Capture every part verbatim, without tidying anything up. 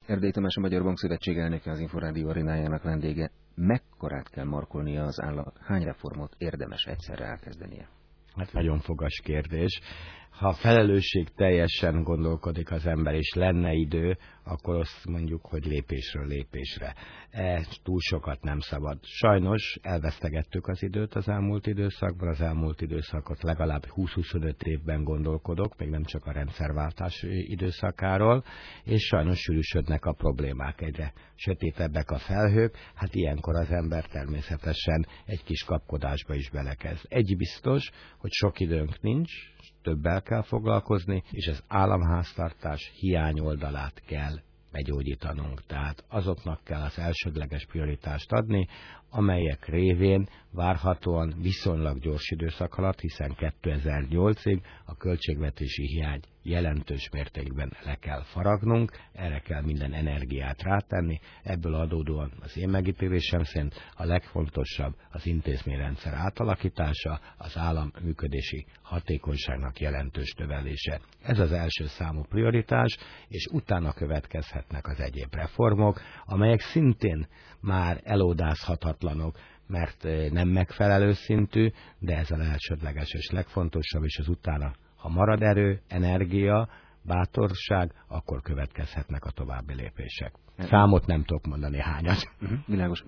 Erdélyi Tamás, a Magyar Bankszövetség elnöke, az Inforádió arénájának vendége. Mekkorát kell markolnia az államnak? Hány reformot érdemes egyszerre elkezdenie? Hát nagyon fogas kérdés. Ha felelősség teljesen gondolkodik az ember, és lenne idő, akkor azt mondjuk, hogy lépésről lépésre. E, túl sokat nem szabad. Sajnos elvesztegettük az időt az elmúlt időszakban, az elmúlt időszakot legalább húsz-huszonöt évben gondolkodok, még nem csak a rendszerváltás időszakáról, és sajnos sűrűsödnek a problémák, egyre sötétebbek a felhők, hát ilyenkor az ember természetesen egy kis kapkodásba is belekezd. Egy biztos, hogy sok időnk nincs, többel kell foglalkozni, és az államháztartás hiányoldalát kell begyógyítanunk. Tehát azoknak kell az elsődleges prioritást adni, amelyek révén várhatóan viszonylag gyors időszak alatt, hiszen kétezer-nyolcig a költségvetési hiány jelentős mértékben le kell faragnunk, erre kell minden energiát rátenni, ebből adódóan az én megítélésem szerint a legfontosabb az intézményrendszer átalakítása, az állam működési hatékonyságnak jelentős növelése. Ez az első számú prioritás, és utána következhetnek az egyéb reformok, amelyek szintén már elódázhatatlanok, mert nem megfelelő szintű, de ez a elsődleges és legfontosabb, és az utána, ha marad erő, energia, bátorság, akkor következhetnek a további lépések. Számot nem tudok mondani, hányat. Uh-huh. Világos.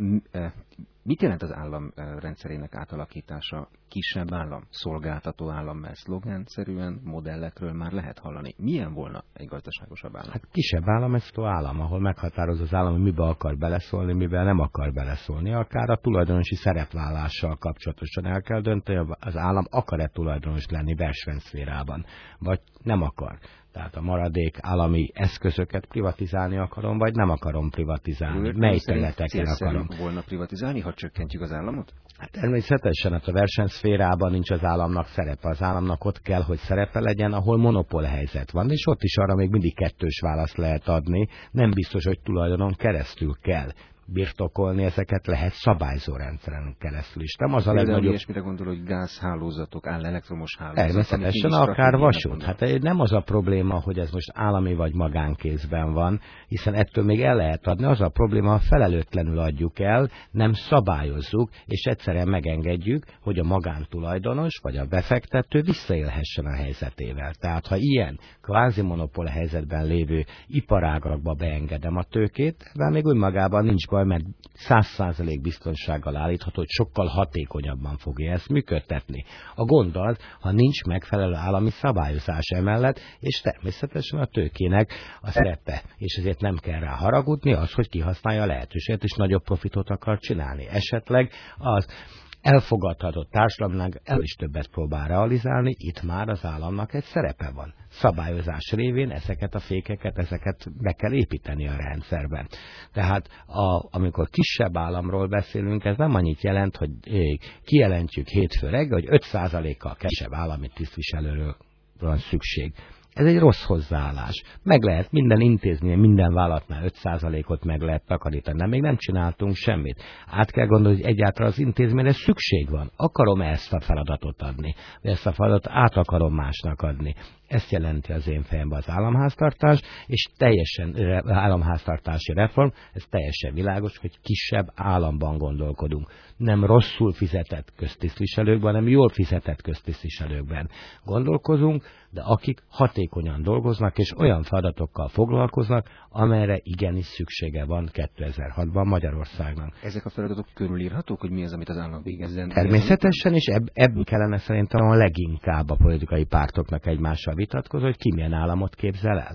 Mit jelent az állam rendszerének átalakítása? Kisebb állam, szolgáltató állam, mert szlogenszerűen modellekről már lehet hallani. Milyen volna egy gazdaságosabb állam? Hát kisebb állam, ez az állam, ahol meghatároz az állam, hogy mibe akar beleszólni, miben nem akar beleszólni. Akár a tulajdonosi szerepvállással kapcsolatosan el kell dönteni, az állam akar-e tulajdonos lenni versenyszférában, vagy nem akar. Tehát a maradék állami eszközöket privatizálni akarom, vagy nem akarom privatizálni. Ő, Mely területeken akarom. volna privatizálni, ha csökkentjük az államot? Hát természetesen, hát a versenyszférában nincs az államnak szerepe. Az államnak ott kell, hogy szerepe legyen, ahol monopól helyzet van, és ott is arra még mindig kettős választ lehet adni. Nem biztos, hogy tulajdonon keresztül kell birtokolni, ezeket lehet szabályzó rendszeren keresztül is. Nem az a legnagyobb... Ilyesmire gondol, hogy gázhálózatok, áll elektromos hálózatok. Természetesen akár vasút. Hát nem az a probléma, hogy ez most állami vagy magánkézben van, hiszen ettől még el lehet adni. Az a probléma, ha felelőtlenül adjuk el, nem szabályozzuk, és egyszerűen megengedjük, hogy a magántulajdonos vagy a befektető visszaélhessen a helyzetével. Tehát ha ilyen kvázi monopól helyzetben lévő iparágakba beengedem a tőkét, de még önmagában nincs baj, mert száz százalék biztonsággal állítható, hogy sokkal hatékonyabban fogja ezt működtetni. A gond az, ha nincs megfelelő állami szabályozás emellett, és természetesen a tőkének a szerepe, és ezért nem kell rá haragudni, az, hogy kihasználja a lehetőséget, és nagyobb profitot akar csinálni. Esetleg az elfogadhatott társadalomnak el is többet próbál realizálni, itt már az államnak egy szerepe van. Szabályozás révén ezeket a fékeket, ezeket be kell építeni a rendszerben. Tehát a, amikor kisebb államról beszélünk, ez nem annyit jelent, hogy é, kijelentjük hétfő reggel, hogy öt százalékkal kevesebb állami tisztviselőről van szükség. Ez egy rossz hozzáállás. Meg lehet minden intézmény, minden vállalatnál öt százalékot meg lehet takarítani. Nem, még nem csináltunk semmit. Át kell gondolni, hogy egyáltalán az intézményre szükség van. Akarom ezt a feladatot adni, vagy ezt a feladatot át akarom másnak adni. Ezt jelenti az én fejemben az államháztartás, és teljesen államháztartási reform, ez teljesen világos, hogy kisebb államban gondolkodunk. Nem rosszul fizetett köztisztviselőkben, hanem jól fizetett köztisztviselőkben gondolkozunk, de akik hatékonyan dolgoznak, és olyan feladatokkal foglalkoznak, amelyre igenis szüksége van kétezer-hatban Magyarországnak. Ezek a feladatok körülírhatók, hogy mi az, amit az állam végezzen? Természetesen, és ebb, ebből kellene szerintem a leginkább a politikai pártoknak egymással vitatkozni, hogy ki milyen államot képzel el.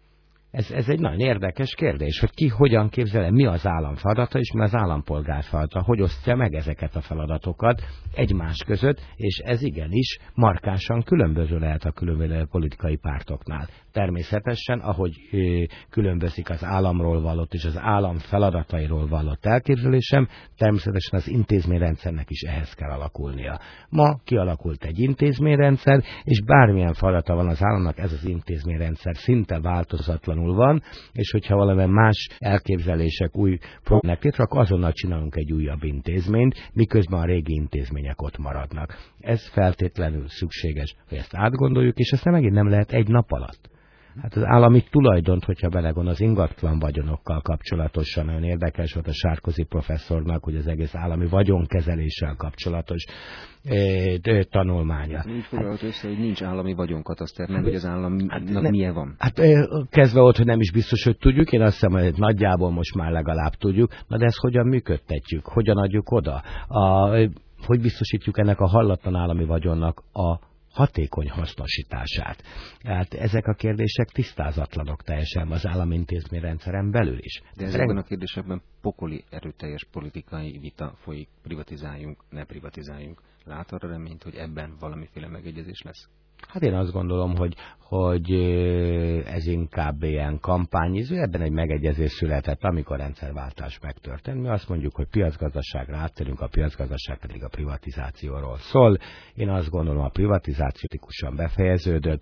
Ez, ez egy nagyon érdekes kérdés, hogy ki hogyan képzel el, mi az állam feladata, és mi az állampolgár feladata, hogy osztja meg ezeket a feladatokat egymás között, és ez igenis markánsan különböző lehet a különböző politikai pártoknál. Természetesen, ahogy ö, különbözik az államról vallott és az állam feladatairól vallott elképzelésem, természetesen az intézményrendszernek is ehhez kell alakulnia. Ma kialakult egy intézményrendszer, és bármilyen feladata van az államnak, ez az intézményrendszer szinte változatlanul van, és hogyha valamilyen más elképzelések új problémák létre, akkor azonnal csinálunk egy újabb intézményt, miközben a régi intézmények ott maradnak. Ez feltétlenül szükséges, hogy ezt átgondoljuk, és ezt megint nem lehet egy nap alatt. Hát az állami tulajdont, hogyha belegond az ingatlan vagyonokkal kapcsolatosan, nagyon érdekes volt a Sárközi professzornak, hogy az egész állami vagyonkezeléssel kapcsolatos e, tanulmánya. Úgy foglalhat össze, hogy nincs állami vagyonkataszter, nem, hogy az államnak hát milyen van? Hát kezdve ott, hogy nem is biztos, hogy tudjuk, én azt hiszem, hogy nagyjából most már legalább tudjuk, na de ezt hogyan működtetjük, hogyan adjuk oda, a, hogy biztosítjuk ennek a hallatlan állami vagyonnak a hatékony hasznosítását. Hát ezek a kérdések tisztázatlanok teljesen az állami intézményrendszeren belül is. De ezekben a kérdésekben pokoli erőteljes politikai vita folyik, privatizáljunk, ne privatizáljunk. Lát arra reményt, hogy ebben valamiféle megegyezés lesz? Hát én azt gondolom, hogy, hogy ez inkább ilyen kampányiző, ebben egy megegyezés született, amikor rendszerváltás megtörtént. Mi azt mondjuk, hogy piacgazdaságra áttérünk, a piacgazdaság pedig a privatizációról szól. Én azt gondolom, a privatizáció tikusan befejeződött.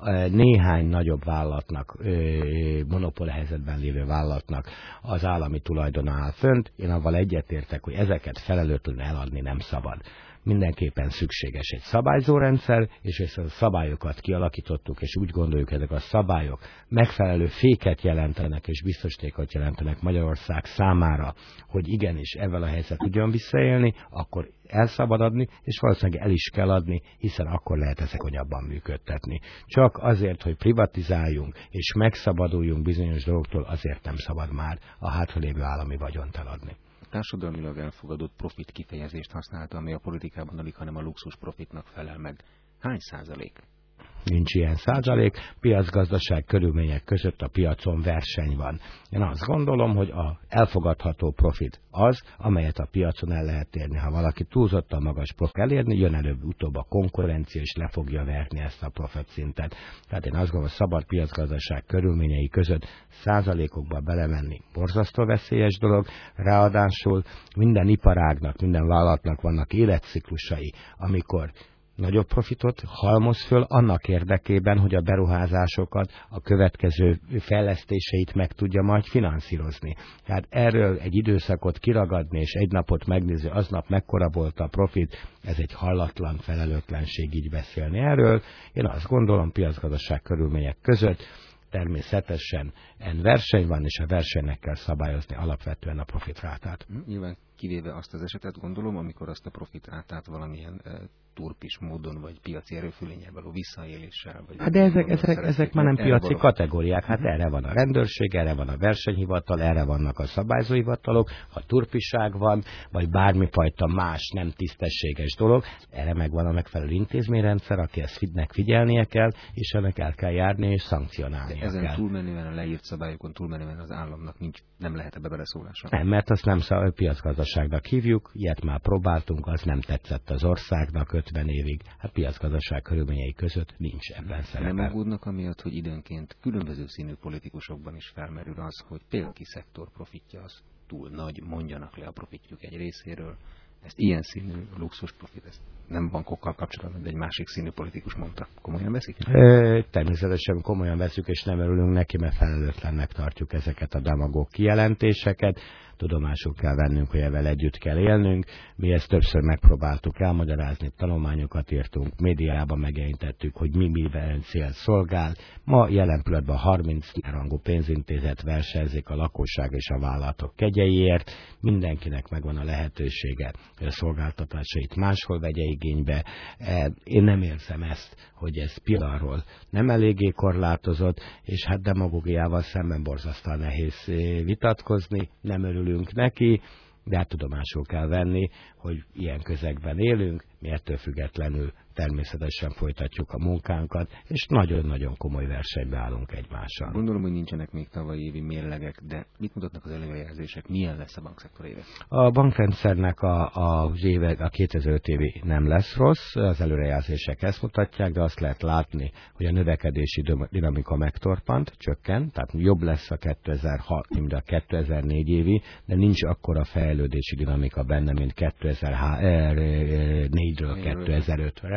Néhány nagyobb vállalatnak, monopól helyzetben lévő vállalatnak az állami tulajdona áll fönt. Én avval egyetértek, hogy ezeket felelőtlenül eladni nem szabad. Mindenképpen szükséges egy szabályzórendszer, és ezt a szabályokat kialakítottuk, és úgy gondoljuk, hogy ezek a szabályok megfelelő féket jelentenek, és biztosítékot jelentenek Magyarország számára, hogy igenis ezzel a helyzet tudjon visszaélni, akkor el szabad adni, és valószínűleg el is kell adni, hiszen akkor lehet ezek konyabban működtetni. Csak azért, hogy privatizáljunk, és megszabaduljunk bizonyos dolgoktól, azért nem szabad már a hátralévő állami vagyont eladni. Társadalmilag elfogadott profit kifejezést használta, ami a politikában alig, hanem a luxus profitnak felel meg. Hány százalék? Nincs ilyen százalék, piacgazdaság körülmények között a piacon verseny van. Én azt gondolom, hogy a elfogadható profit az, amelyet a piacon el lehet érni. Ha valaki túlzottan magas profit elérni, jön előbb-utóbb a konkurencia, és le fogja verni ezt a profit szintet. Tehát én azt gondolom, hogy szabad piacgazdaság körülményei között százalékokba belemenni borzasztó veszélyes dolog, ráadásul minden iparágnak, minden vállalatnak vannak életciklusai, amikor nagyobb profitot halmoz föl annak érdekében, hogy a beruházásokat, a következő fejlesztéseit meg tudja majd finanszírozni. Tehát erről egy időszakot kiragadni, és egy napot megnézni, aznap mekkora volt a profit, ez egy hallatlan felelőtlenség így beszélni erről. Én azt gondolom, piacgazdaság körülmények között természetesen en verseny van, és a versenynek kell szabályozni alapvetően a profitrátát. Nyilván kivéve azt az esetet gondolom, amikor azt a profitrátát valamilyen e, turpis módon, vagy piaci erőfölényel való visszaéléssel. Vagy hát de ezek, ezek, ezek már nem piaci való kategóriák, hát uh-huh. erre van a rendőrség, erre van a versenyhivatal, erre vannak a szabályzóhivatalok, ha turpiság van, vagy bármifajta más nem tisztességes dolog, erre megvan a megfelelő intézményrendszer, aki ezt fidnek figyelnie kell, és ennek el kell járni, és szankcionálnia de ezen kell. túlmenően, a leírt szabályokon túlmenően az államnak nincs, nem lehet ebbe beleszólása. Nem, mert azt nem szabad, piacgazdaságnak hívjuk, ilyet már próbáltunk, az nem tetszett az országnak ötven évig. Hát piacgazdaság körülményei között nincs ebben szerepe. Nem aggódnak amiatt, hogy időnként különböző színű politikusokban is felmerül az, hogy például ki szektor profitja az túl nagy, mondjanak le a profitjuk egy részéről. Ezt ilyen színű luxus profit, ezt nem bankokkal kapcsolatban, de egy másik színű politikus mondta. Komolyan veszik? Ö, természetesen komolyan veszük, és nem örülünk neki, mert felelőtlennek tartjuk ezeket a demagóg kijelentéseket. Tudomásul kell vennünk, hogy ezzel együtt kell élnünk. Mi ezt többször megpróbáltuk elmagyarázni, tanulmányokat írtunk, médiában megjelentettük, hogy mi mivel cél szolgál. Ma jelen pillanatban harminc rangú pénzintézet versenyzik a lakosság és a vállalatok kegyeiért. Mindenkinek megvan a lehetősége, hogy a szolgáltatásait máshol vegye igénybe. Én nem érzem ezt, hogy ez pillanatról nem eléggé korlátozott, és hát demagógiával szemben borzasztóan nehéz vitatkozni, nem örülünk neki, de hát tudomásul kell venni, hogy ilyen közegben élünk, mi ettől függetlenül természetesen folytatjuk a munkánkat, és nagyon-nagyon komoly versenybe állunk egymással. Gondolom, hogy nincsenek még tavalyi évi mérlegek, de mit mutatnak az előrejelzések? Milyen lesz a bankszektor éve? A bankrendszernek a, a, éve, a kétezer-öt évi nem lesz rossz, az előrejelzések ezt mutatják, de azt lehet látni, hogy a növekedési dinamika megtorpant, csökkent, tehát jobb lesz a kétezer-hat, mint a kétezer-négy évi, de nincs akkora fejlődési dinamika benne, mint kétezer-négyről kétezer-ötre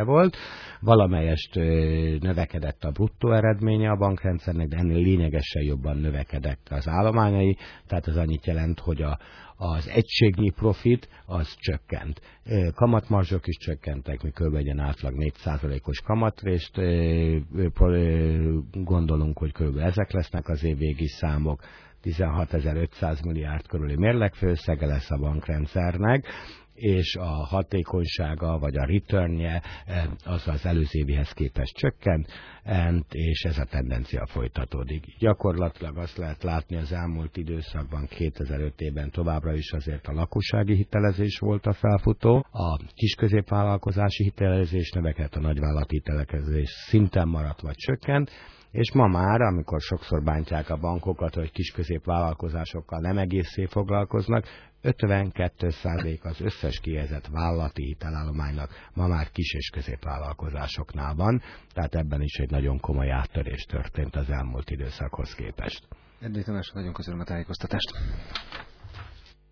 volt. Valamelyest növekedett a bruttó eredménye a bankrendszernek, de ennél lényegesen jobban növekedett az állományai, tehát az annyit jelent, hogy a az egységnyi profit az csökkent. Kamatmarzsok is csökkentek, mi kb. Egy átlag négy százalékos kamatrést gondolunk, hogy kb. Ezek lesznek az évvégi számok. tizenhatezer-ötszáz milliárd körüli mérlegfőszege lesz a bankrendszernek, és a hatékonysága, vagy a returnje az az előző évihez képest csökkent, és ez a tendencia folytatódik. Gyakorlatilag azt lehet látni az elmúlt időszakban, kétezer-ötben továbbra is azért a lakossági hitelezés volt a felfutó, a kisközépvállalkozási hitelezés növekedett, a nagyvállalati hitelezés szinten maradt vagy csökkent, és ma már, amikor sokszor bántják a bankokat, hogy kisközépvállalkozásokkal nem egészé foglalkoznak, ötvenkettő százalék az összes kihelyezett vállalati hitelállománynak ma már kis- és középvállalkozásoknál van, tehát ebben is egy nagyon komoly áttörés történt az elmúlt időszakhoz képest. Erdői Tamás, nagyon köszönöm a tájékoztatást.